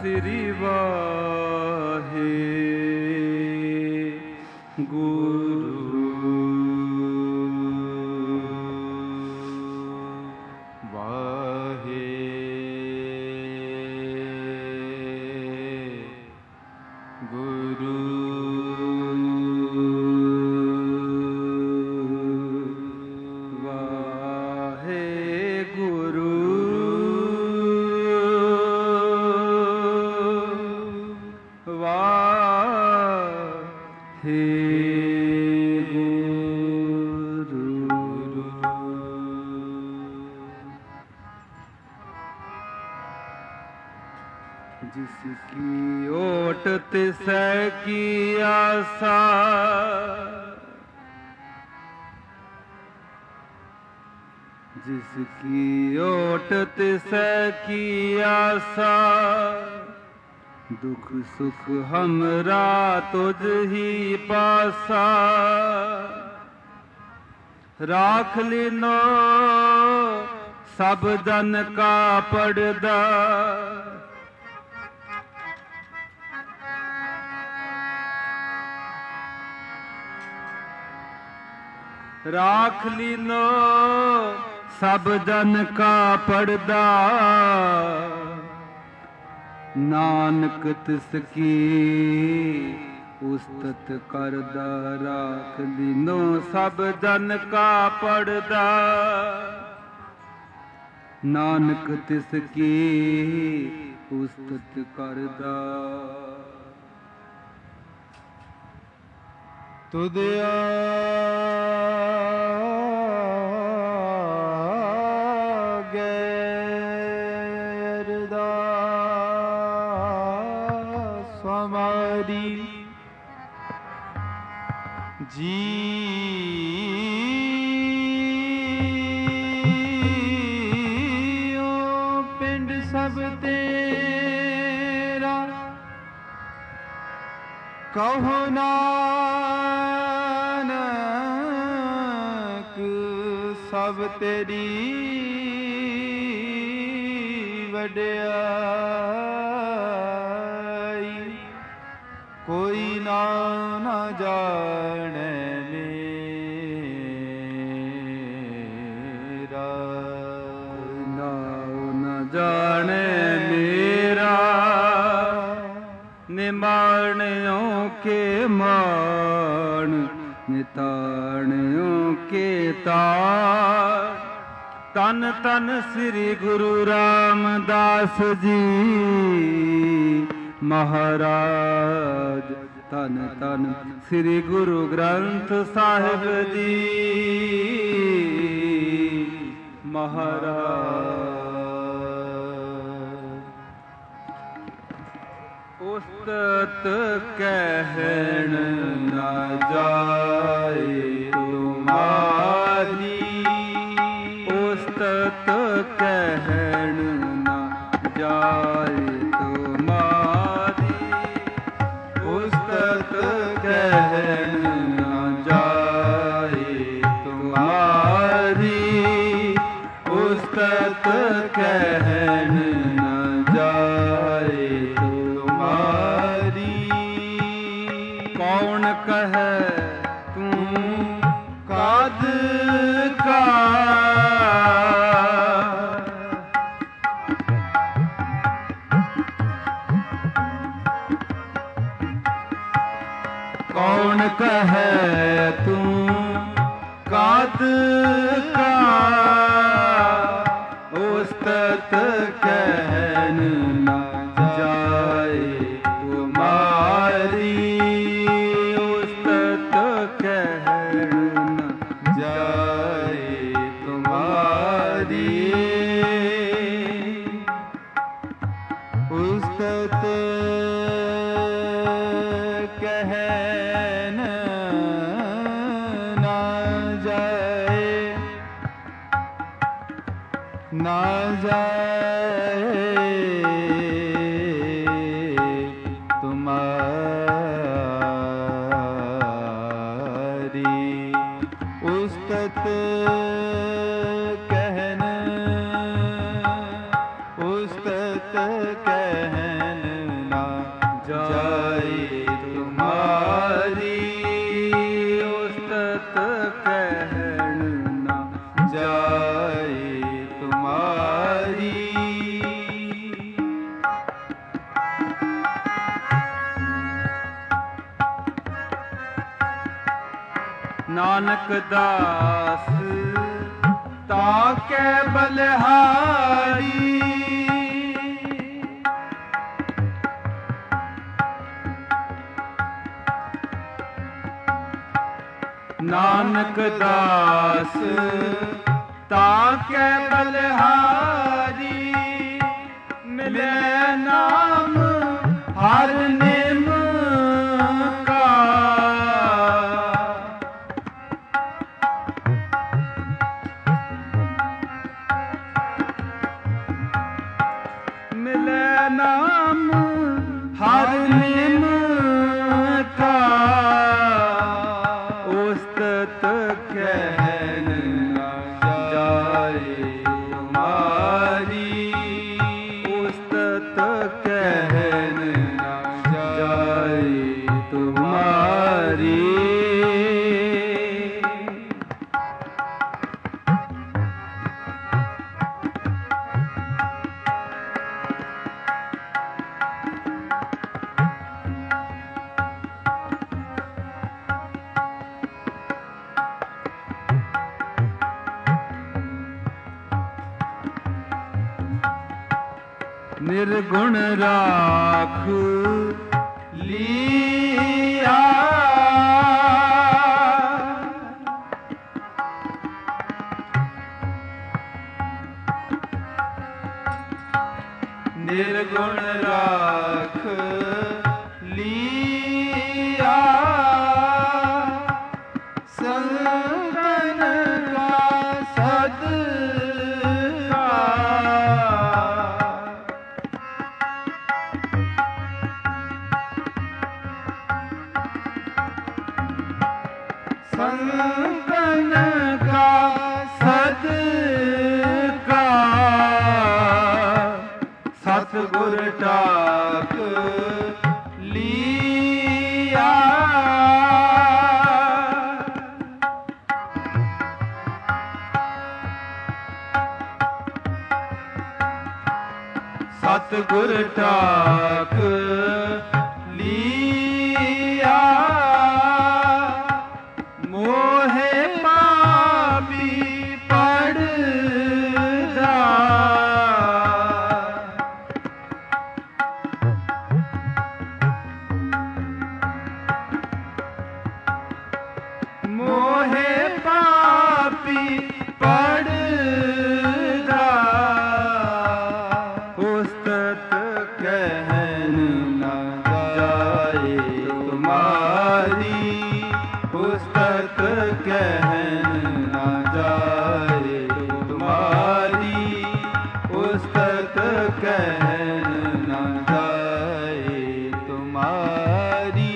ਸ੍ਰੀ ਵਾਹਿਗੁਰੂ। जिसकी ओट तिसै की आसा, जिसकी ओट तिसै की आसा, दुख सुख हमरा तुझ ही पासा। राख लीनो सब जन का पड़दा, राख लीनो सब जन का पड़दा। नानक तिसकी उस्तत करदा, राख लीनो सब जन का पड़दा। नानक तिसकी उस्तत करदा। तुद गैर दास हमारी, जीओ पिंड सब तेरा, कहो नानक सब तेरी वड्याई। कोई ना जाने मेरा, कोई न जाने मेरा। निमाणियों के मान, निताणियों के तार। तन तन श्री गुरु रामदास जी महाराज। तन तन श्री गुरु ग्रंथ साहिब जी महाराज। उस्तत कहन न जाए तुम्हारी, उस्तत कहन न जाए तुम्हारी। उस्तत कहन न जाए तुम्हारी। उस्तत कहन न जाए तुम्हारी। कौन कहे तू काद का, कौन कहे तू काद का। उस्तत कहन न जाए तुम्हारी। उस्तत कहन न जाए तुम्हारी। उस्तत कहन न जाए, न जाए तुम्हारी। उस्तत कहन, उस्तत कहन नानक दास ताके बलिहारी। नानक दास ताके बलिहारी। मिले नाम हर निम का। मिले नाम हर निम का। उस्तत कहन न जाए तुम्हारी। उस्तत कहन न जाए तुम्हारी। निर्गुण राख लिया। निर्गुण राख लिया। संतन का सदका। संतन का सदका। सतगुर टाक लिया। सतगुर टाक लिया। मोहे पापी पड़दा। मोहे पापी पड़दा। उस्तत कहन न जाए तुम्हारी। उस्तत कहन न जाए तुम्हारी। उस्तत कहन न जाए तुम्हारी।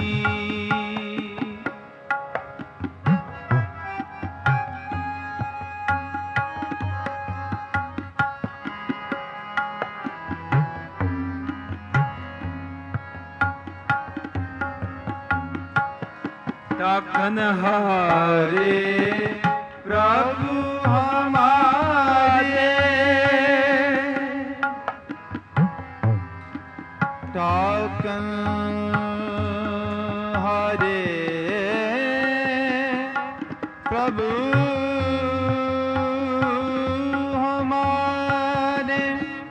टाकन हारे प्रभु हमारे। टाकन हारे प्रभु हमारे।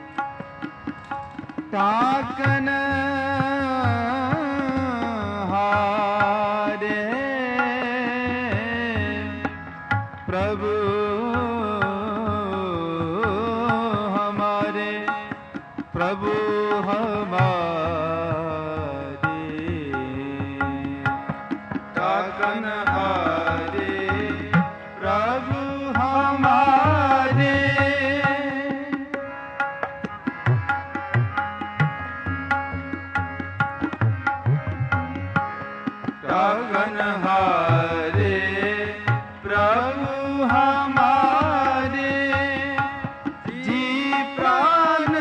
टाकन प्रभु हमारे। प्रभु हमारे। टाकन हारे प्रभु हमारे। टाकन हारे प्रभु हमारे। जी प्राण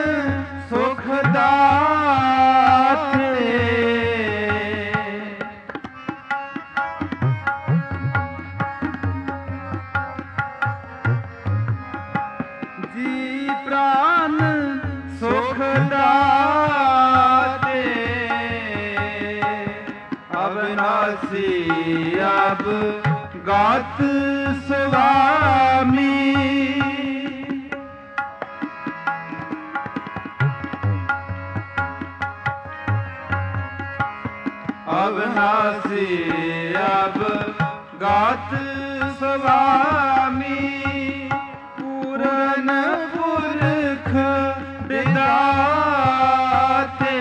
सुखदाते। जी प्राण सुखदाते। अविनाशी अब गात स्वामी अविनाशी अब गात स्वामी पूरन पुरख विदाते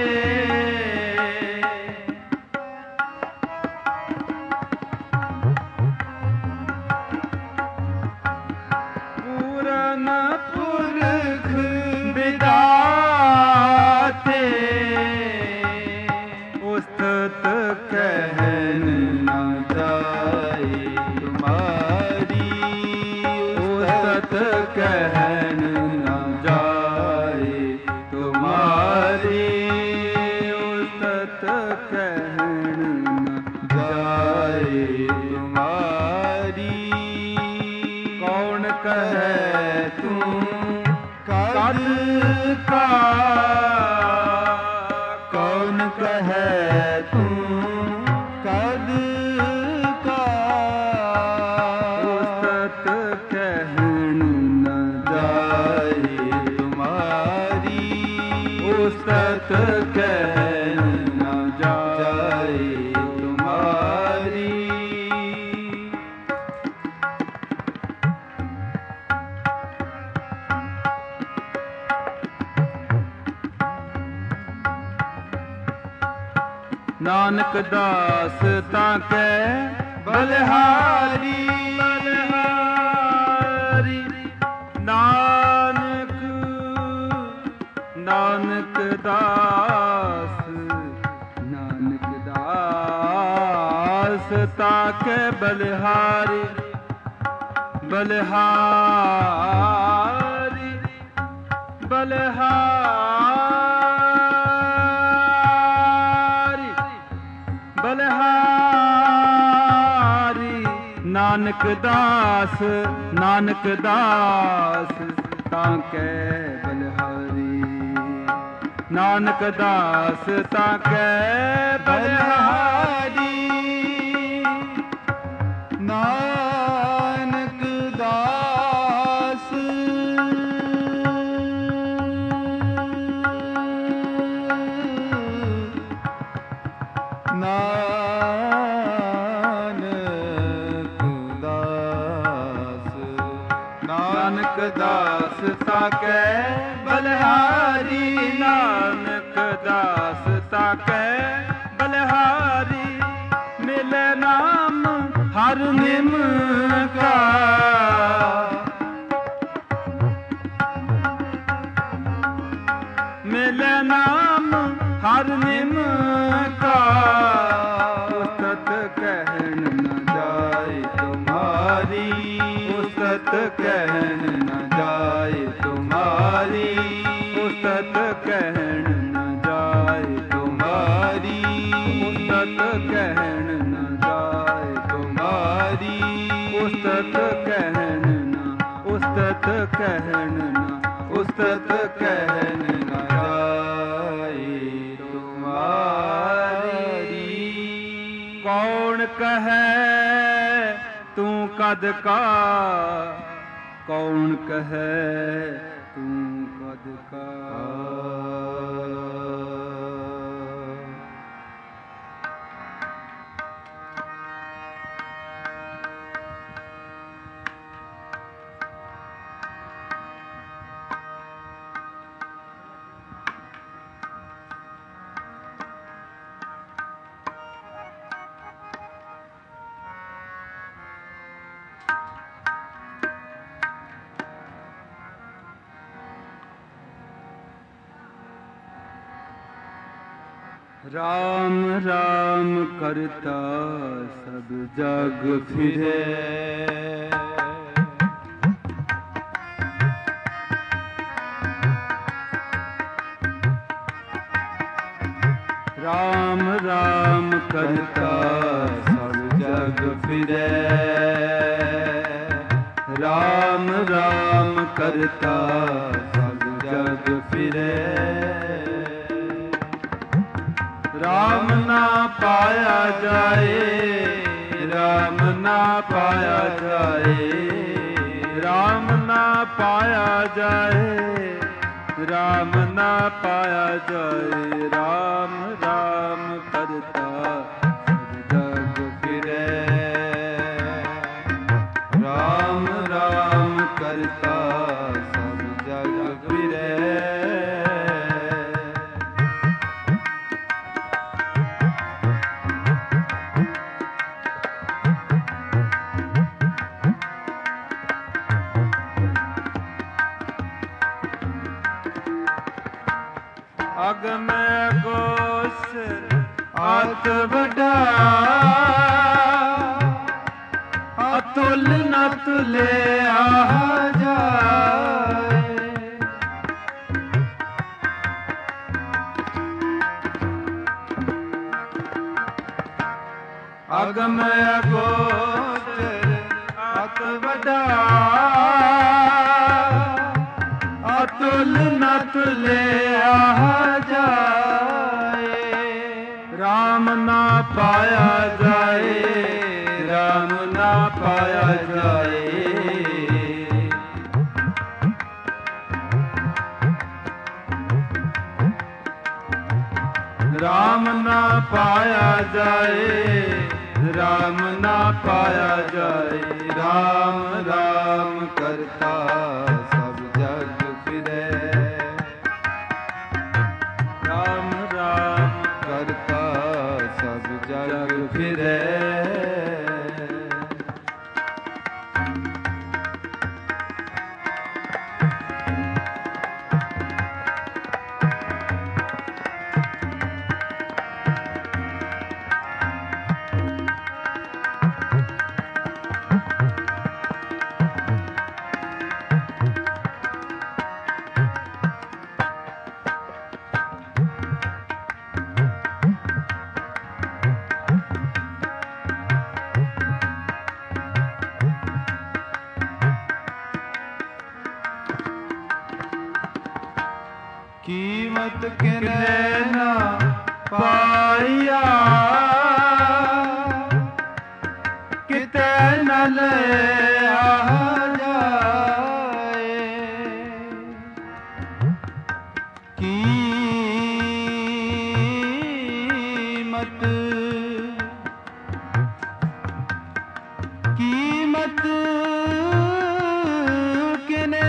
पूरन पुरख विदाते उस्तत कहन न जाए तुम्हारी उस्तत कहन न जाए तुम्हारी उस्तत कहन न जाए तुम्हारी कौन कहे तू कद का कौन कहे तू कद का उस्तत कहन न जाए तुम्हारी उस्तत कहन न जाए तुम्हारी नानक दास ताके बलिहारी बलिहारी नानक नानक दास ताके बलिहारी बलिहारी बलिहारी बलिहारी नानक दास ताके बलिहारी नानक दास ताके बलिहारी नानक दास नानक दास ताके बलिहारी नानक दास ताके बलिहारी मिले नाम हर निम का मिले नाम हर निम का उस्तत कहन न जाए तुम्हारी उस्तत कहन न जाए तुम्हारी उस्तत कहन न जाए तुम्हारी उस्तत कहन न जाए तुम्हारी उस्तत कहन न उस्तत कहन न उस्तत कहन न जाए तुम्हारी कौन कहे तू कद का कौन कहे तू कद का राम राम करता सब जग फिरे राम राम करता सब जग फिरे राम राम करता सब जग फिरे राम ना पाया जाए ਰਾਮ ਨਾ ਪਾਇਆ ਜਾਏ, ਰਾਮ ਨਾ ਪਾਇਆ ਜਾਏ, ਰਾਮ ਨਾ ਪਾਇਆ ਜਾਏ। ਰਾਮ ਰਾਮ ਕਰਤਾ ਸਭ ਜਗ ਫਿਰੈ, ਰਾਮ ਰਾਮ ਕਰਤਾ ਸਭ ਜਗ ਫਿਰੈ। ਅਗਮ ਅਗੋਸ ਅਤ ਵੱਡਾ, ਅਤੁਲ ਨ ਤੁਲਿਆ ਜਾਏ। ਅਗਮ ਅਗੋਸ ਅਤ ਵੱਡਾ, ਅਤੁਲ ਨ ਤੁਲਿਆ ਜਾਏ। ਰਾਮ ਨਾ ਪਾਇਆ ਜਾਏ, ਰਾਮ ਨਾ ਪਾਇਆ ਜਾਏ। ਰਾਮ ਨਾ ਪਾਇਆ ਜਾਏ, ਰਾਮ ਨਾ ਪਾਇਆ ਜਾਏ। ਰਾਮ ਰਾਮ ਕਰਤਾ ਸਭ ਜਗ ਫਿਰੈ, ਰਾਮ ਰਾਮ ਕਰਤਾ ਸਭ ਜਗ ਫਿਰੈ। ਕੀਮਤ ਕਿਨੈ ਨਾ ਪਾਈਆ, ਕਿਤੇ ਨ ਲਿਆ ਜਾਏ। ਕੀਮਤ ਕਿਨੇ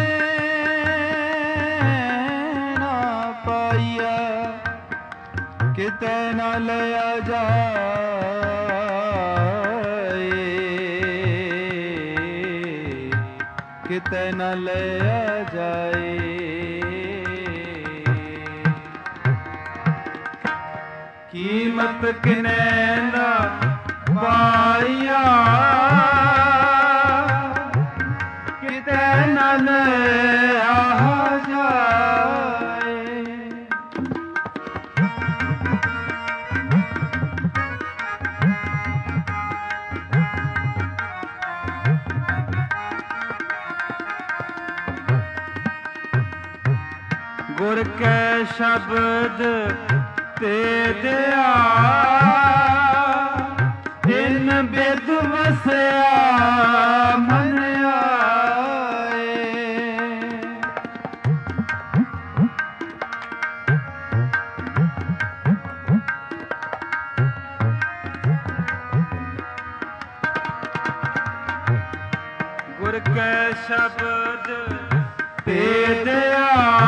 ਨਾ ਪਾਈਆ, ਕਿਤੇ ਨਾ ਲਿਆ ਜਾਏ, ਕਿਤੇ ਨਾ ਲਿਆ ਜਾਏ। ਕੀਮਤ ਕਿਨੇ ਨਾ ਪਾਈਆ, ਕਿਤੇ ਨਾ ਲਿਆ ਜਾਏ। ਗੁਰ ਕੈ ਸ਼ਬਦ ਤੇ ਦਿਆ, ਜਿਨ ਬਿਦ ਵਸਿਆ ਮਨ ਆਏ। ਗੁਰ ਕੈ ਸ਼ਬਦ ਤੇ ਦਿਆ,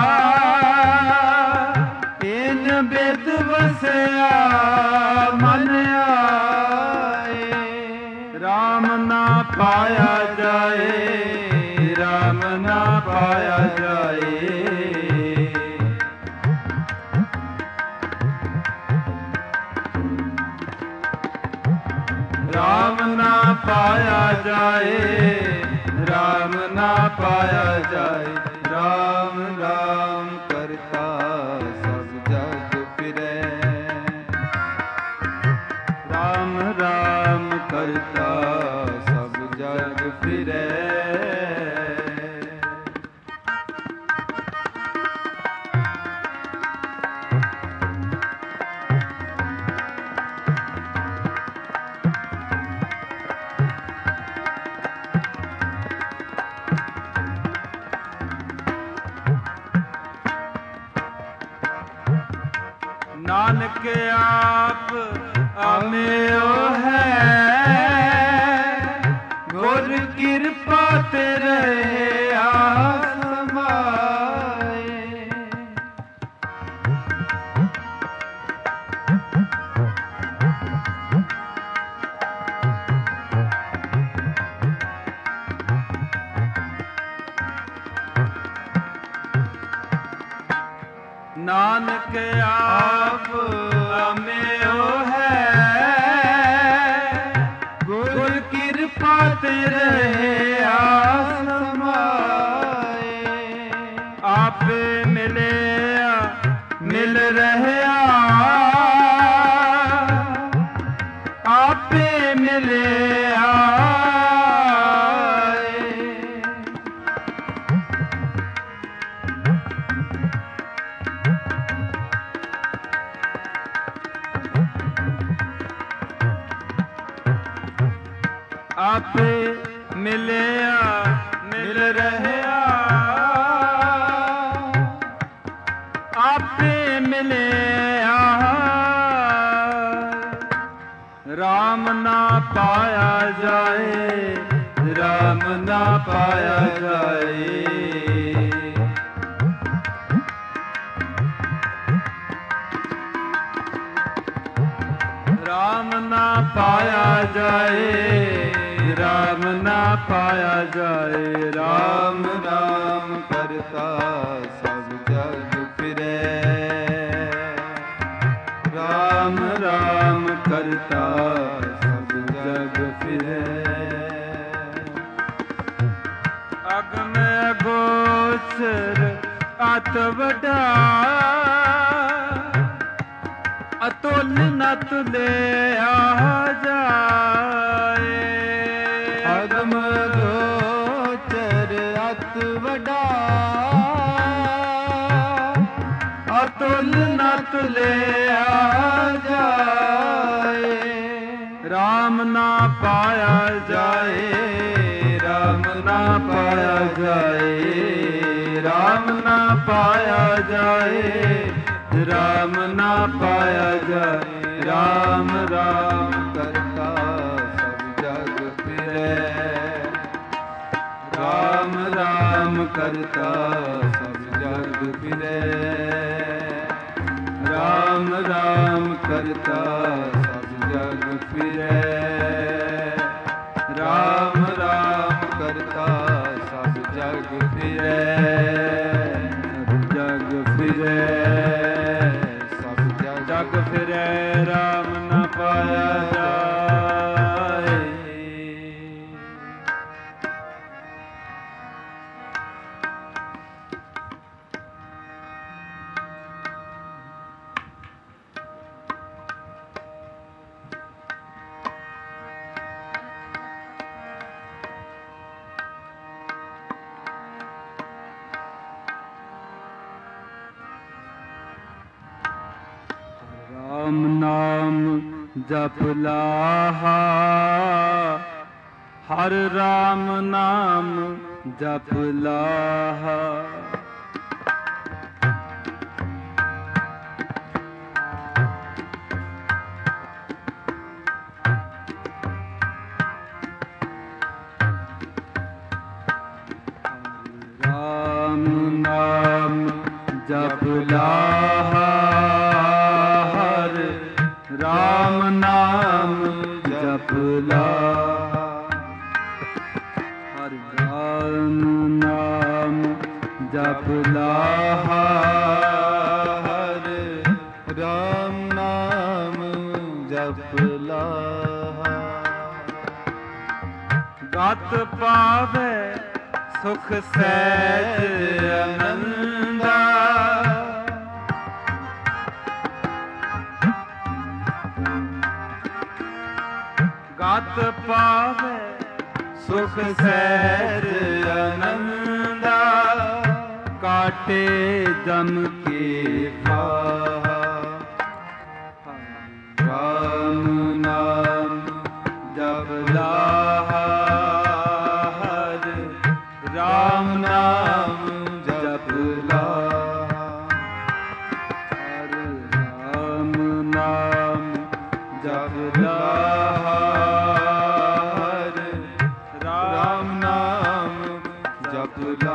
ਇਨ ਬਿਦ ਵਸਿਆ ਮਨ ਆਏ। ਰਾਮ ਨਾ ਪਾਇਆ ਜਾਏ, ਰਾਮ ਨਾ ਪਾਇਆ ਜਾਏ। ਰਾਮ ਨਾ ਪਾਇਆ ਜਾਏ, ਰਾਮ ਨਾ ਪਾਇਆ ਜਾਏ। ਰਾਮ ਰਾਮ ਕਰਤਾ ਸਭ ਜਗ ਫਿਰੈ, ਰਾਮ ਰਾਮ ਕਰਤਾ ਸਭ ਜਗ ਫਿਰੈ। आप अमेओ है, गुर कृपा ते रहे आसमाए। नानक आप अमेओ है, गुर कृपा ते रहे आसमाए। आपे मिले मिल रहे, आपे मिले आपे मिले मिल रहे, आपे मिले राम ना पाया जाए, राम ना पाया जाए। राम ना पाया जाए, राम ना पाया जाए। राम राम करता सब जग फिरे, राम राम करता सब जग फिरे। अगम अगोचर अत वडा, अतुल न तुले आ जाए। अगम गोचर अत वडा, अतुल न तुले आ जाए। राम ना पाया जाए, राम ना पाया जाए। राम ना पाया जाए, राम ना पाया जाए। राम राम करता सब जग फिरे, राम राम करता सब जग फिरे। राम राम करता सब जग फिरे, राम राम करता सब जग फिरे। जग फिरे जग फिरे, राम न पाया जाए। राम नाम जप लाहा, हर राम नाम जप लाहा। राम नाम जप लाहा, राम नाम जप लाहा। हर राम नाम जप लाहा, हर राम नाम जप लाहा। गत पावे सुख सहज आनंदा, गत पावे सुख सहज आनंदा। काटे जम के फाहा, राम नाम जप लाहा, हर राम नाम जप लाहा। हर राम नाम ਜਪਦਾ ਹਰ ਰਾਮ ਨਾਮ ਜਪਦਾ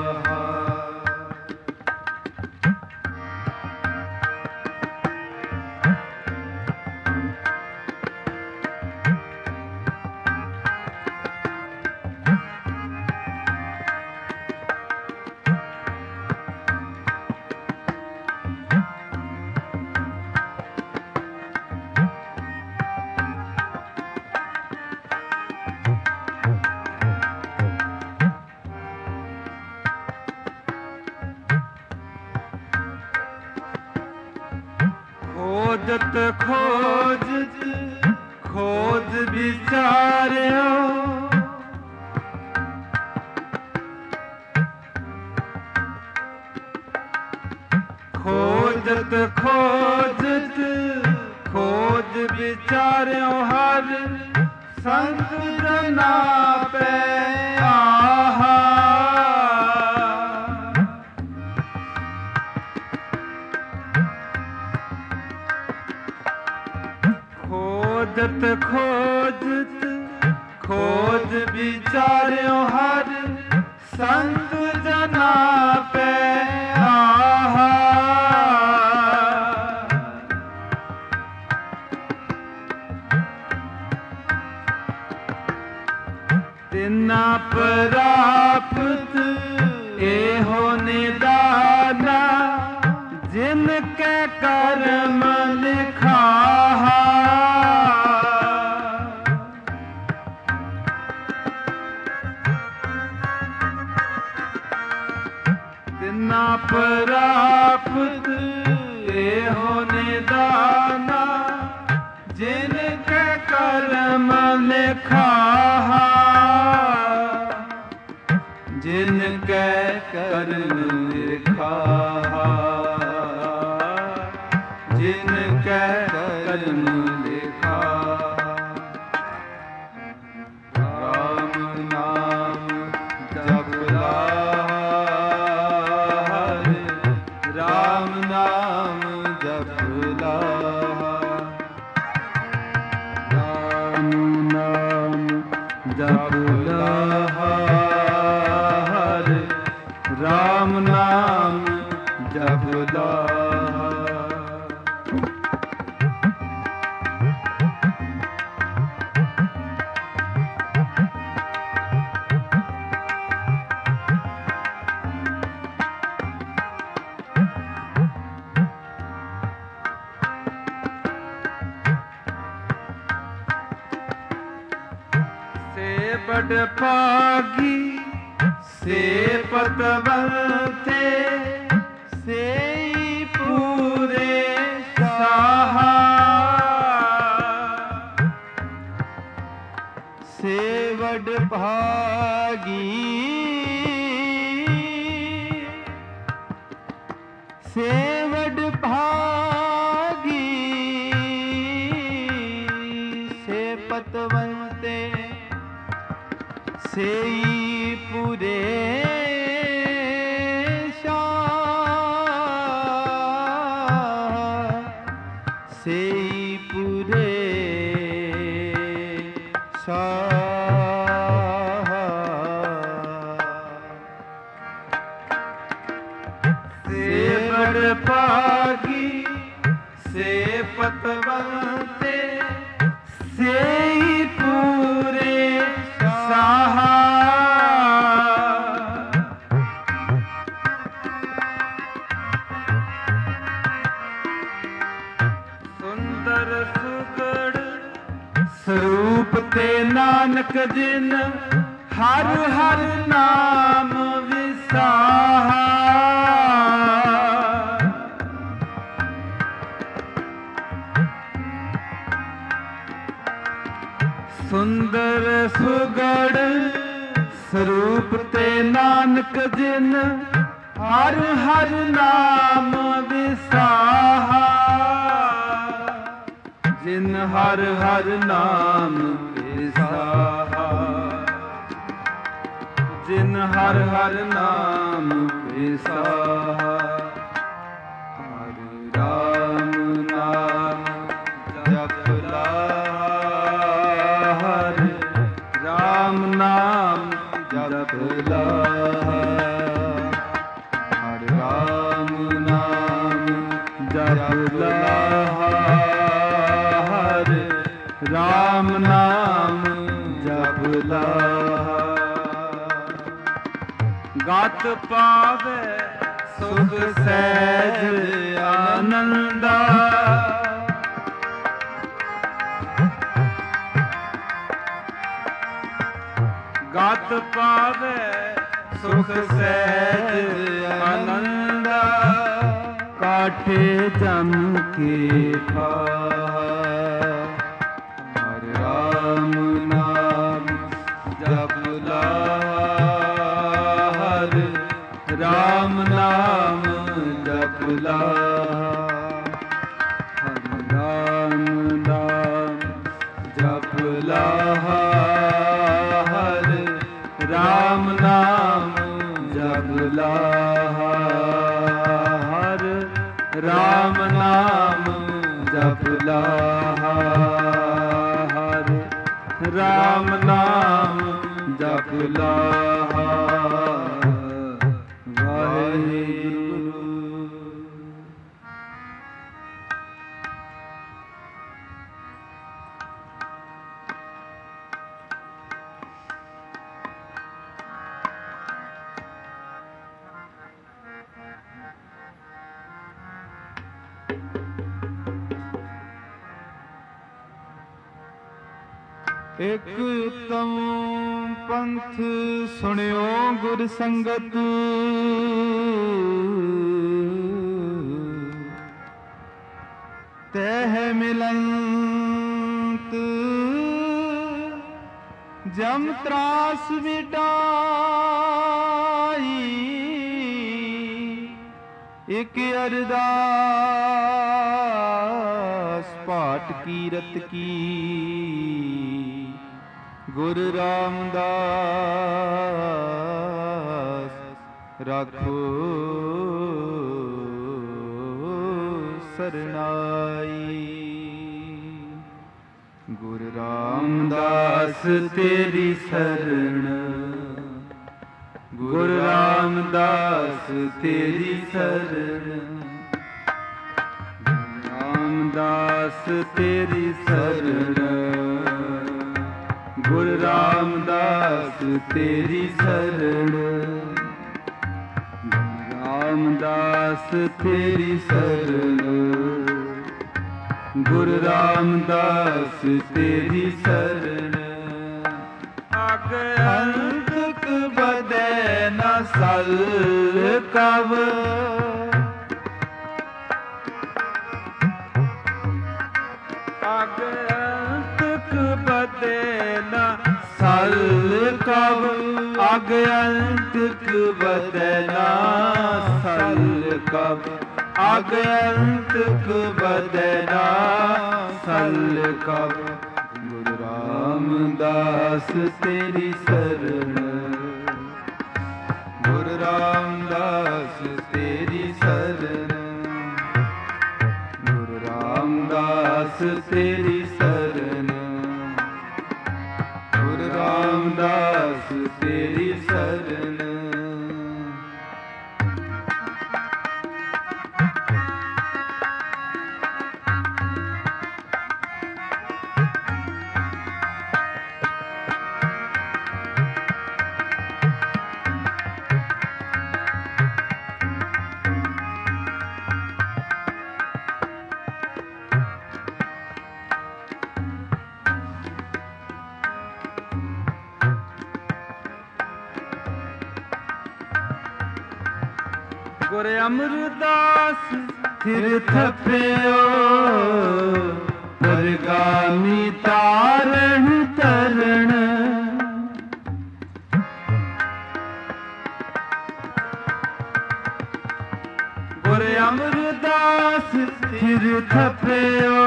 ਖੋਜਤ ਖੋਜਤ ਖੋਜ ਵਿਚਾਰਿਓ ਖੋਜਤ ਖੋਜਤ ਖੋਜ ਵਿਚਾਰਿਓ ਹਰ ਸੰਤ ਜਨਾ ਪੈ ਆਹਾ ਖੋਜਤ ਖੋਜਤ ਖੋਜ ਵਿਚਾਰਿਓ ਹਰ ਸੰਤ ਜਨਾ ਪੈ ਆਹਾ ਤਿਨਾ ਪ੍ਰਾਪਤ ਇਹੋ ਨਿਦਾਨਾ ਜਿਨ ਕੈ ਕਰਮ ਲਿਖਾਹਾ ਤਿਨਾ ਪ੍ਰਾਪਤ ਇਹੋ ਨਿਦਾਨਾ ਜਿਨ ਕੈ ਕਰਮ ਲਿਖਾਹਾ ਜਿਨ ਕੈ ਕਰਮ ਲਿਖਾਹਾ ਜਿਨ ਕੈ ਕਰਮ ਲਿਖਾਹਾ ਰਾਮ ਨਾਮ ਜਪਦਾ ਰਾਮ ਨਾਮ ਜਪਦਾ ਰਾਮ ਨਾਮ ਜਪਦਾ ਰਾਮ ਨਾਮ ਜਪਦਾ ਸੇ ਬੜ ਭਾਗੀ ਸੇ ਪਤਵੰਤੇ ਸੇ ਪੂਰੇ ਸਾਹਾ ਸੇ ਵਡ ਭਾਗੀ ਸੇ ਵਡ ਭਾਗੀ ਸੇ ਪਤਵੰਤੇ ਸੇਈ ਪੂਰੇ ਸੇਈ ਪੂਰੇ ਸੇ ਬੜ ਭਾਗੀ ਸੇ ਪਤਵੰਤੇ ਸੇਈ ਪੂਰੇ ਸਾਹਾ ਸੁੰਦਰ ਸੁਗੜ ਸਰੂਪ ਤੇ ਨਾਨਕ ਜਿਨ ਹਰ ਹਰ ਨਾਮ ਵਿਸਾਹਾ ਸੁੰਦਰ ਸੁਗੜ ਸਰੂਪ ਤੇ ਨਾਨਕ ਜਿਨ ਹਰ ਹਰ ਨਾਮ ਵਿਸਾਹਾ ਜਿਨ ਹਰ ਹਰ ਨਾਮ ਵਿਸਾਹਾ ਜਿਨ ਹਰ ਹਰ ਨਾਮ ਵਿਸਾਹਾ ਹਰਿ ਰਾਮ ਨਾਮ ਜਪਦਾ ਰਾਮ ਨਾਮ ਜਪ ਲਾਹਾ। ਗਤ ਪਾਵੇ ਸੁਖ ਸਹਿਜ ਆਨੰਦਾ, ਗਤ ਪਾਵੇ ਸੁਖ ਸਹਿਜ ਆਨੰਦਾ, ਕਾਠੇ ਜਮ ਕੇ ਪਾਹਾ। ਹਰਿ ਰਾਮ ਨਾਮ ਜਪ ਲਾਹਾ, ਹਰਿ ਰਾਮ ਨਾਮ ਜਪ ਲਾਹਾ। ਹਰਿ ਰਾਮ ਨਾਮ ਜਪ ਲਾਹਾ, ਹਰਿ ਰਾਮ ਨਾਮ ਜਪ ਲਾਹਾ। ਹਰਿ ਰਾਮ ਨਾਮ ਜਪ ਲਾਹਾ, ਹਰਿ ਰਾਮ ਨਾਮ ਜਪ ਲਾਹਾ। ਵਾਹਿਗੁਰੂ। ਇਕ ਉਤਮ ਪੰਥ ਸੁਣਿਓ ਗੁਰ ਸੰਗਤ, ਤਹਿ ਮਿਲੰਤ ਜਮ ਤਰਾਸ ਮਿਟਾਈ। ਇਕ ਅਰਦਾਸ ਪਾਠ ਕੀਰਤ ਕੀ, ਗੁਰ ਰਾਮਦਾਸ ਰਾਖੋ ਸਰਣਾਈ। ਗੁਰ ਰਾਮਦਾਸ ਤੇਰੀ ਸਰਣ, ਗੁਰ ਰਾਮਦਾਸ ਤੇਰੀ ਸਰਣ, ਰਾਮਦਾਸ ਤੇਰੀ ਸਰਣ, ਗੁਰ ਰਾਮਦਾਸ ਤੇਰੀ ਸਰਣ, ਰਾਮਦਾਸ ਤੇਰੀ ਸਰਣ, ਗੁਰ ਰਾਮਦਾਸ ਤੇਰੀ ਸਰਣ। ਅਗ ਅੰਤਕ ਬਦੈ ਨ ਸਲ ਕਵ, ਅਗ ਅੰਤਕ ਬਦੈ ਨ ਸਲ ਕਵ, ਅਗ ਅੰਤਕ ਬਦੈ ਨ ਸਲ ਕਵ, ਅਗ ਅੰਤਕ ਬਦੈ ਨ ਸਲ ਕਵ। ਗੁਰੂ ਰਾਮਦਾਸ ਤੇਰੀ ਸਰਣ, ਗੁਰੂ ਰਾਮਦਾਸ ਤੇਰੀ ਸਰਣ, ਗੁਰੂ ਰਾਮਦਾਸ ਤੇਰੀ ਸਰਣ, ਗੁਰੂ ਰਾਮਦਾਸ ਤੇਰੀ ਸਰਣ। ਗੁਰ ਅਮਰਦਾਸ ਥਿਰ ਥਪਿਓ, ਪਰਗਾਮੀ ਤਾਰਨ ਤਰਣ। ਗੁਰ ਅਮਰਦਾਸ ਥਿਰ ਥਪਿਓ,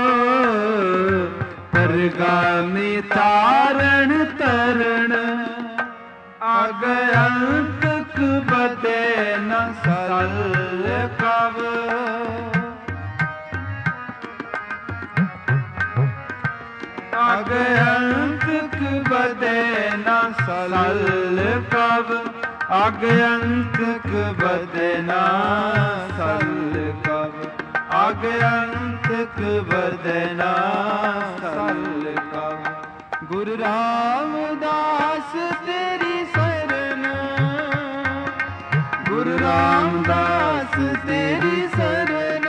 ਪਰਗਾਮੀ ਤਾਰਨ ਤਰਣ। ਅਗ ਅੰਤਕ ਬਦੈ ਨ ਸਲ ਕਵ, ਅਗ ਅੰਤਕ ਬਦੈ ਨ ਸਲ ਕਵ, ਅਗ ਅੰਤਕ ਬਦੈ ਨ ਸਲ ਕਵ, ਅਗ ਅੰਤਕ ਬਦੈ ਨ ਸਲ ਕਵ। रामदास तेरी शरण, गुरु रामदास तेरी शरण,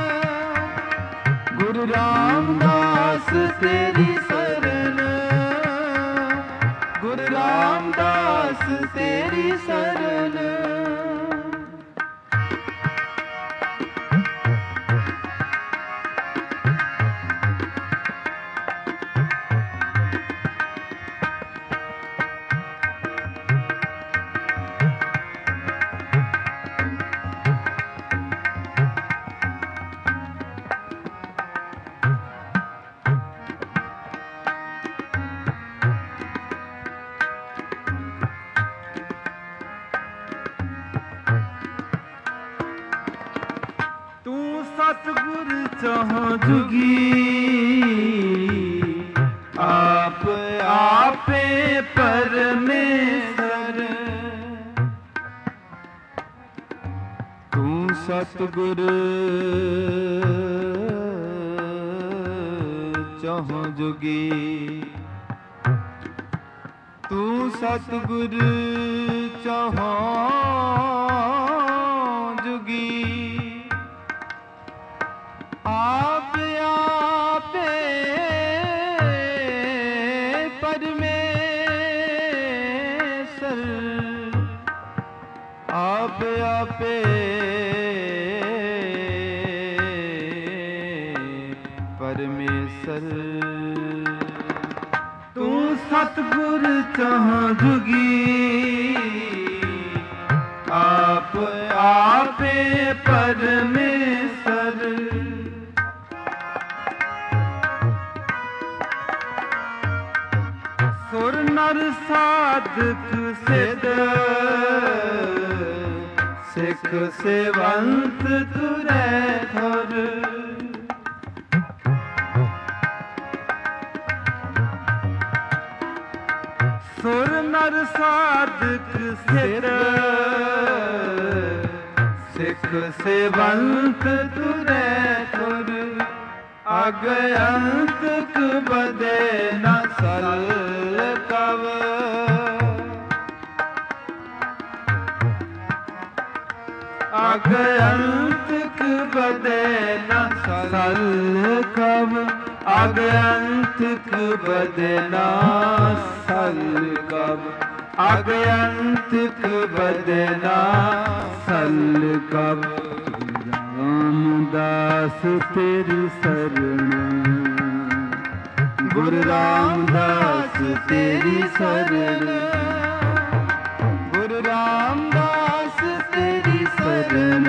गुरु रामदास तेरी शरण, गुरु रामदास तेरी शरण। सतगुर चाहो जुगी, आप आपे परमेश्वर। तू सतगुर चाहो जुगी, तू सतगुर चाहो जुगी। आप आपे परमेश्वर, आप आपे परमेश्वर। तू सतगुर चाहो जुगी, आप आपे परमेश्वर। सुर नर साधक सिद्ध, सिख सेवंत तुरै थुर। सुर नर साधक सिद्ध, सिख सेवंत तुरै थुर। अग अंत बदे न सल कव, अग अंत बदे न सल कव, अग अंत बदे न सल कव, अग अंत बदे न सल कव। रामदास तेरी शरण, गुरु रामदास तेरी शरण, गुरु रामदास तेरी शरण,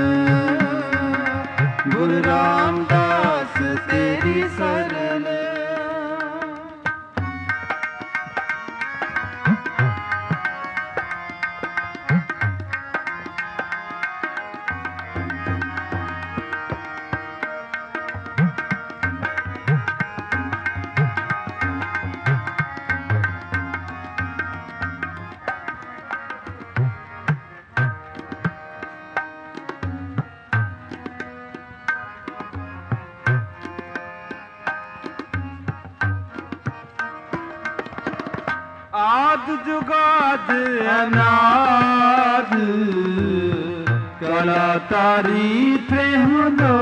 गुरु रामदास तेरी शरण। आद जुगाद अनाद, कला तारीफ दो।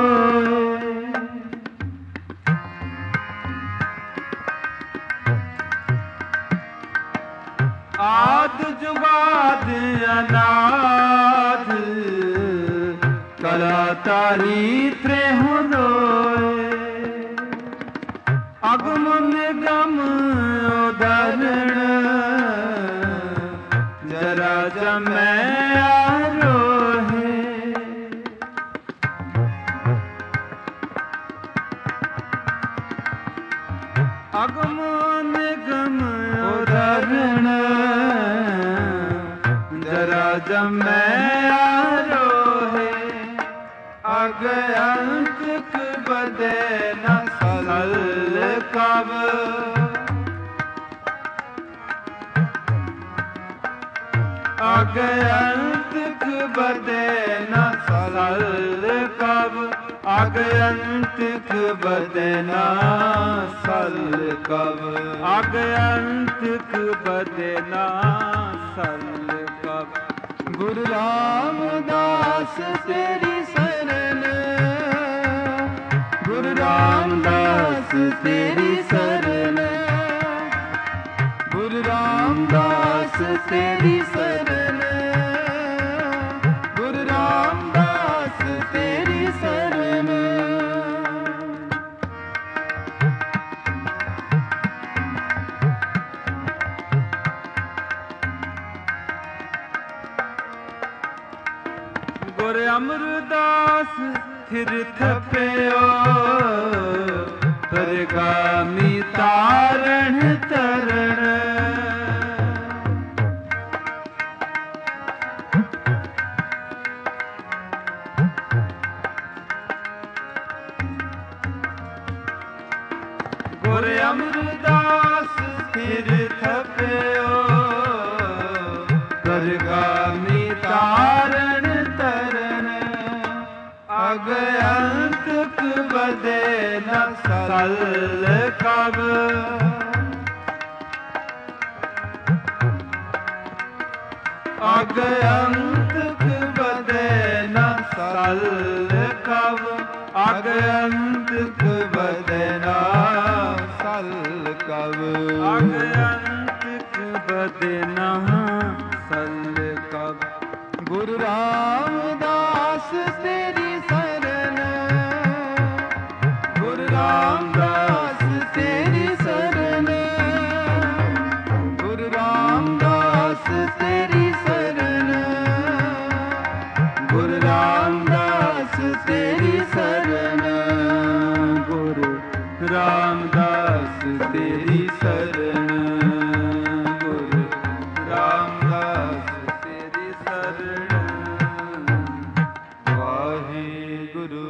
आद जुगाद अनाद, कला तारीफ दो। अगम निगम उदाहरण, जरा जमै आरोहे। अगम निगम उदाहरण, जरा जमै आरोहे। अग अंत बदे न सल कव, अग अंत बदे न सल कव, अग अंत बदे न सल कब अग अंतक बदे ना सल कब। गुरु रामदास तेरी शरण, गुरु रामदास तेरी शरण, गुरु रामदास तेरी शरण, गुरु रामदास तेरी शरण। गुरु अमरदास फिर थप्यो परगामी तारण तरण। गुरु अमरदास फिर थप्यो परगामी तारण तरन। अग अंतक बदे न सल कब, अग अंतक बदे न सल कब, अग अंतक बदे न सल कब, अग अंतक बदे ना सल कब। गुरु रामदास तेरी शरण, गुरु रामदास तेरी शरण, गुरु रामदास तेरी शरण, गुरु रामदास तेरी शरण, गुरु रामदास तेरी शरण, गुरु रामदास तेरी शरण। वाहिगुरु।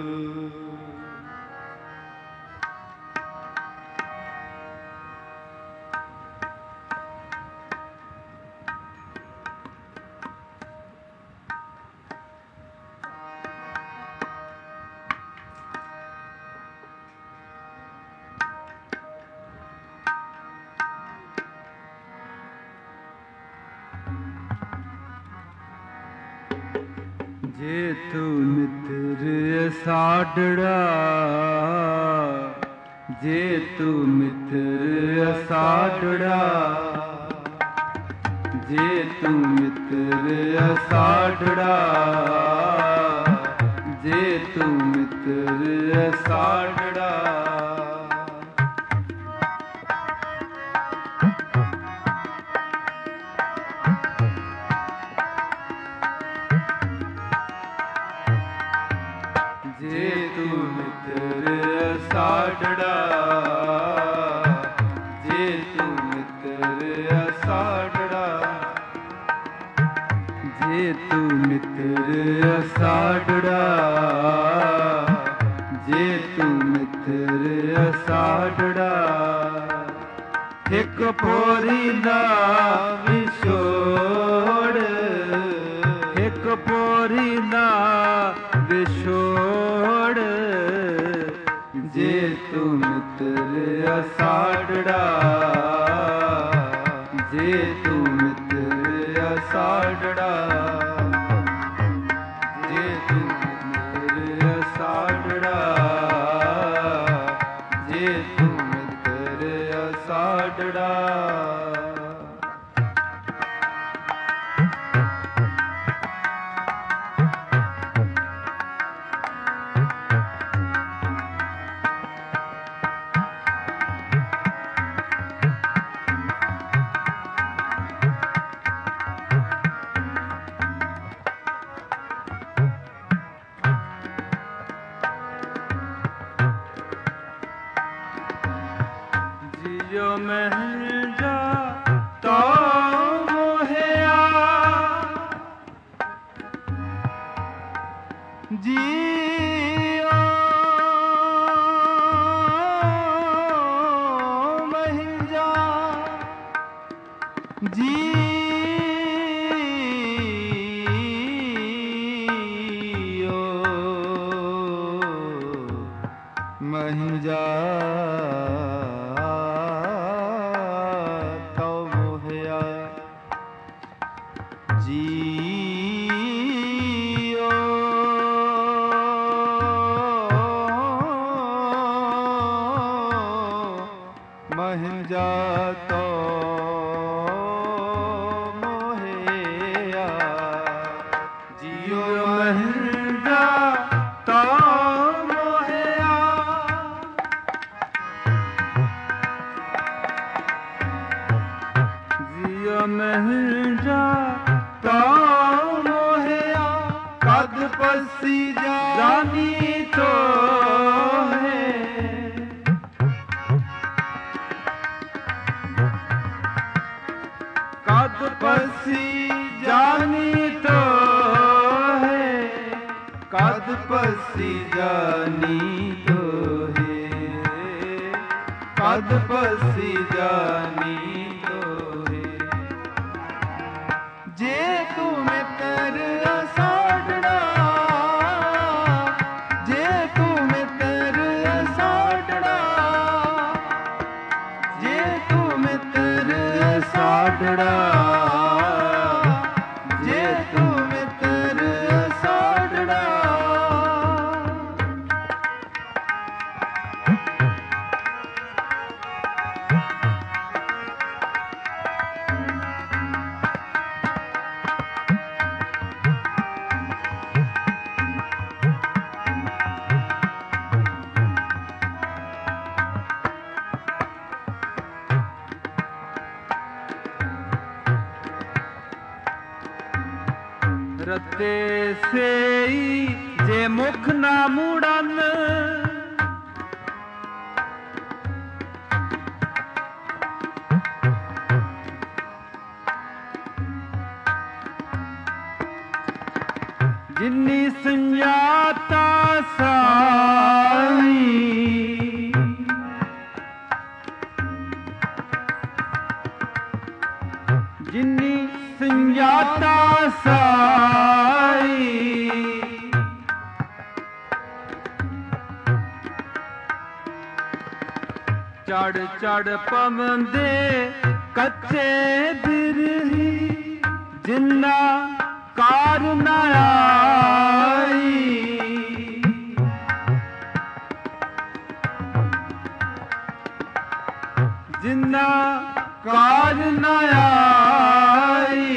जे तू मित्र साडड़ा, जे तू मित्र साडड़ा, जे तू मित्र साडड़ा, जे तू मित्र साडड़ा। जे तू मित्र साडड़ा, जे तू मित्र साडड़ा, जे तू मित्र साडड़ा, जे तू मित्र साडड़ा। एक पोरी ना विछोड़, एक पोरी ना विछोड़, जे तू मित्र साडड़ा, जे तू मित्र साडड़ा, जे तू मित्र साडड़ा, जे तू मित्र साडड़ा। जियो महल जा तो मोहया, जियो महल जा, जियो महल जा। ਮਹੰਜਾ ਤੋ ਮੋਹਿਆ ਜਿਉ ਮਹੰਜਾ ਤੋ ਮੋਹਿਆ ਜਿਉ ਮਹੰਜਾ ਤੋ ਮੋਹਿਆ ਕਦ ਪਸੀ ਜਾਨੀ ਤੋ ਕਦ ਪਸੀ ਜਾਨੀ ਤੋ ਹੈ ਕਦ ਪਸੀ ਜਾਨੀ ਤੋਹੇ ਕਦ ਪਸੀ ਜਾਨੀ ਤੋਹੇ ਜੇ ਤੂੰ ਮਿੱਤਰ ਅਸਾੜੜਾ ਜੇ ਤੂੰ ਮਿੱਤਰ ਅਸਾੜੜਾ ਜੇ ਤੂੰ ਮਿੱਤਰ ਅਸਾੜੜਾ ਜੇ ਤੂੰ ਮਿੱਤਰ ਅਸਾੜੜਾ ਰਤੇ ਸੇਈ ਜੇ ਮੁਖ ਨਾ ਮੁੜਨ ਜਿਨੀ ਸੰਜਾਤਾ ਸਾਈ ਜਿਨੀ ਸੰਜਾਤਾ ਸਾਈ ਚੜ ਚੜ ਪਵੰਦੇ ਕੱਚੇ ਬਿਰਹੀ ਜਿੰਨਾ ਕਾਰ ਨਾ ਆਈ ਜਿੰਨਾ ਕਾਰ ਨਾ ਆਈ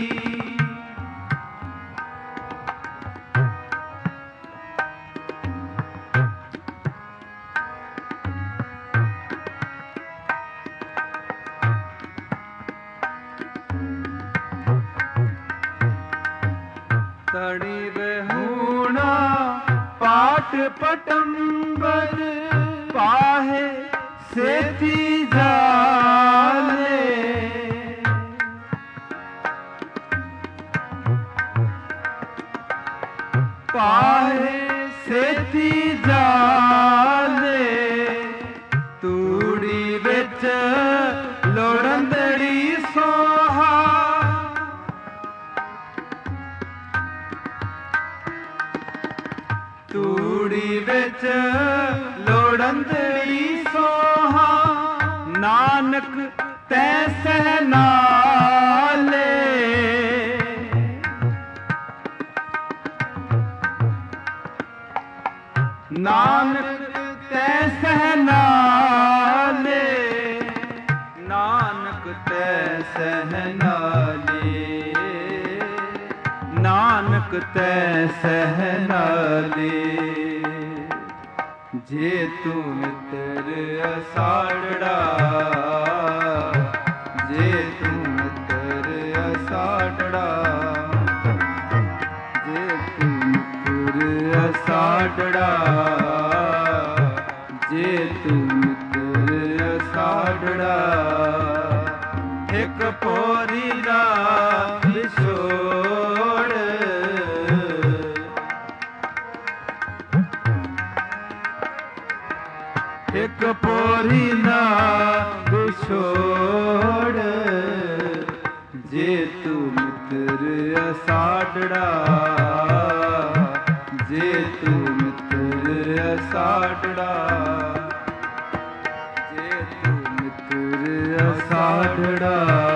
ਤੜੀ ਵਹੂਣਾ ਪਾਟ ਪਟੰਬਰ ਪਾਹੇ ਸੇਤੀ ਜਾਲੇ ਪਾਹੇ ਸੇਤੀ ਜਾਲੇ ਤੂੜੀ ਵਿੱਚ ਲੋੜੰਦੜੀ ਸੋਹਾ ਤੂੜੀ ਵਿੱਚ ਲੋੜੰਦੜੀ ਸੋਹਾ ਨਾਨਕ ਤੈ ਸਹਿ ਨਾਲੇ ਨਾਨਕ ਤੈ ਸਹਿ ਨਾਲੇ ਨਾਨਕ ਤੈ ਸਹਿ ਨਾਲੇ ਨਾਨਕ ਤੈ ਸਹਿ ਨਾਲੇ ਜੇ ਤੂੰ ਮਿੱਤਰ ਅਸਾੜੜਾ ਜੇ ਤੂੰ ਮਿੱਤਰ ਅਸਾੜੜਾ ਜੇ ਤੂੰ ਮਿੱਤਰ ਅਸਾੜੜਾ ਜੇ ਤੂੰ ਮਿੱਤਰ ਅਸਾੜੜਾ ਇੱਕ ਪੋਰੀ ਦਾ ਵਿਛੋੜ ਇੱਕ ਪੋਰੀ ਨਾ ਵਿਛੋੜ ਜੇ ਤੂੰ ਮਿੱਤਰ ਅਸਾੜੜਾ ਜੇ ਤੂੰ ਮਿੱਤਰ ਅਸਾੜੜਾ ਜੇ ਤੂੰ ਮਿੱਤਰ ਅਸਾੜੜਾ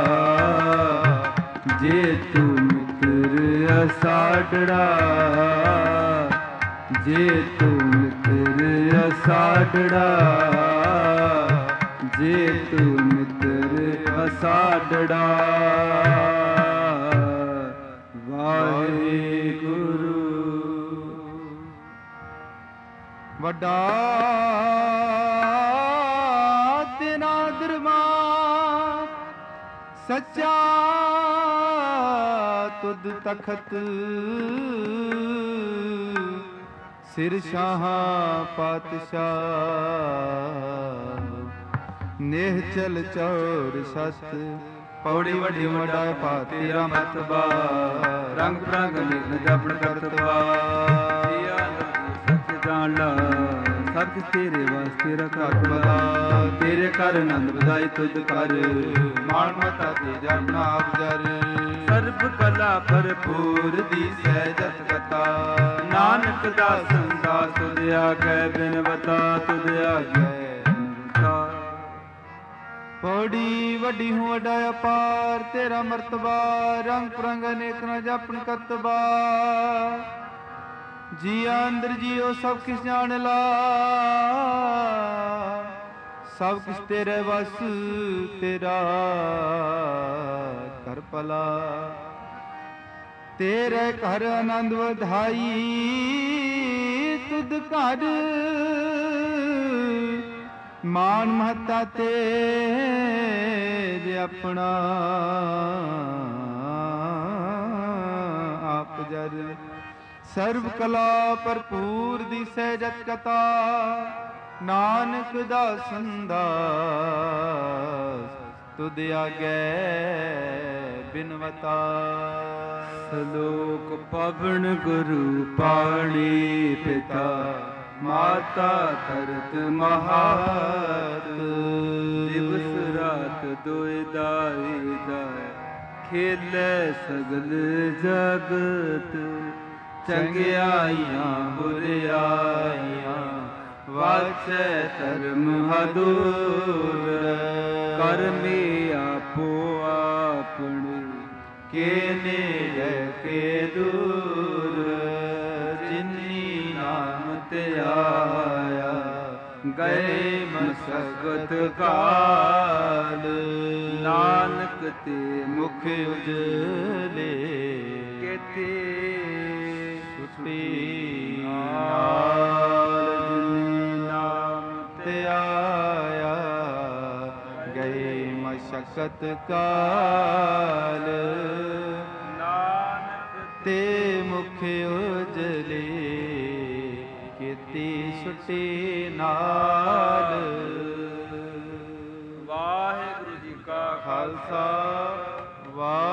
ਜੇ ਤੂੰ ਮਿੱਤਰ ਅਸਾੜੜਾ ਜੇ ਤੂੰ ਮਿੱਤਰ ਅਸਾੜੜਾ ਜੇ ਤੂੰ ਮਿੱਤਰ ਅਸਾਡੜਾ ਵਾਹਿਗੁਰੂ। ਵੱਡਾ ਤੇਰਾ ਦਰਬਾਰ ਸੱਚਾ ਤੁਧ ਤਖਤ ਸਿਰ ਸ਼ਾਹ ਪਾਤਸ਼ਾਹ ਨੇਹ ਚਲ ਚੌਰ ਸਤ ਪੌੜੀ ਵੱਡੀ ਵੱਡਾ ਪਾ ਤੇਰਾ ਮਤਬਾ ਰੰਗ ਬਰੰਗ ਲਿਖ ਜਪਣ ਕਰਤਵਾ ਸੱਚ ਜਾਣ ਲਾ ਸਭ ਕੁਛ ਤੇਰੇ ਵਾਸਤੇ ਰੱਖਾ ਤੇਰੇ ਕਰ ਆਨੰਦ ਵਧਾਈ ਤੁਧ ਕਰ ਮਾਣ ਮਤਾ ਤੇ ਜਪਣਾ ਆਪ ਜਰ ਸਰਬ ਕਲਾ ਭਰਪੂਰ ਦੀ ਸਹਿਜਤ ਕਥਾ ਨਾਨਕ ਦਾਸਨ ਦਾ ਤੁਧ ਆਗੈ ਬਿਨਵਤਾ ਤੁਧ ਆਗੈ ਬਿਨਵਤਾ। ਪੌੜੀ ਵੱਡੀ ਹੂੰ ਵੱਡਾ ਅਪਾਰ ਤੇਰਾ ਮਰਤਬਾ ਰੰਗ ਪ੍ਰੰਗ ਅਨੇਕ ਨ ਜਪਨ ਕਰਤਬਾ ਜੀਆ ਅੰਦਰ ਜੀਓ ਸਭ ਕਿਸ ਜਾਣ ਲਾ ਸਭ ਕਿਸ ਤੇਰੇ ਵਸ ਤੇਰਾ ਕਰ ਭਲਾ ਤੇਰੇ ਘਰ ਆਨੰਦ ਵਧਾਈ ਤੁਧ ਘਰ ਮਾਨ ਮਹਤਾ ਤੇ ਆਪਣਾ ਆਪ ਜਰ ਸਰਬ ਕਲਾ ਭਰਪੂਰ ਦੀ ਸਹਿਜਤ ਕਥਾ ਨਾਨਕ ਦਾਸਨ ਦਾ ਤੁਧ ਆਗੈ ਬਿਨਵਤਾ। ਸਲੋਕ ਪਵਨ ਗੁਰੂ ਪਾਣੀ ਪਿਤਾ ਮਾਤਾ ਧਰਤ ਮਹਾਤ ਦਿਵਸ ਰਾਤ ਦੋਇ ਦਾਈ ਦਾਇ ਖੇਲੇ ਸਗਲ ਜਗਤ ਚੰਗਿਆਈਆਂ ਬੁਰਿਆਈਆਂ ਵਾਚੈ ਧਰਮ ਹਦੂਰ ਕਰਮੀ ਆਪੋ ਆਪਣੇ ਕੇ ਨੇੜੇ ਕੇ ਦੂਰ ਜਿਨੀ ਨਾਮ ਤੇ ਆਇਆ ਗਏ ਮਸਕਤ ਕਾਲ ਨਾਨਕ ਤੇ ਮੁਖ ਉਜਲੇ ਕੇਤੇ ਛੁੱਟੀ ਨਾਲ ਜਿਨੀ ਨਾਮ ਤੇ ਆਇਆ ਗਏ ਮਸਕਤ ਕਾਲ ਨਾਨਕ ਤੇ ਮੁਖ ਉਜਲੇ ਕੀਤੀ ਛੁੱਟੀ ਨਾਲ। ਵਾਹਿਗੁਰੂ ਜੀ ਕਾ ਖਾਲਸਾ ਵਾਹਿਗੁਰੂ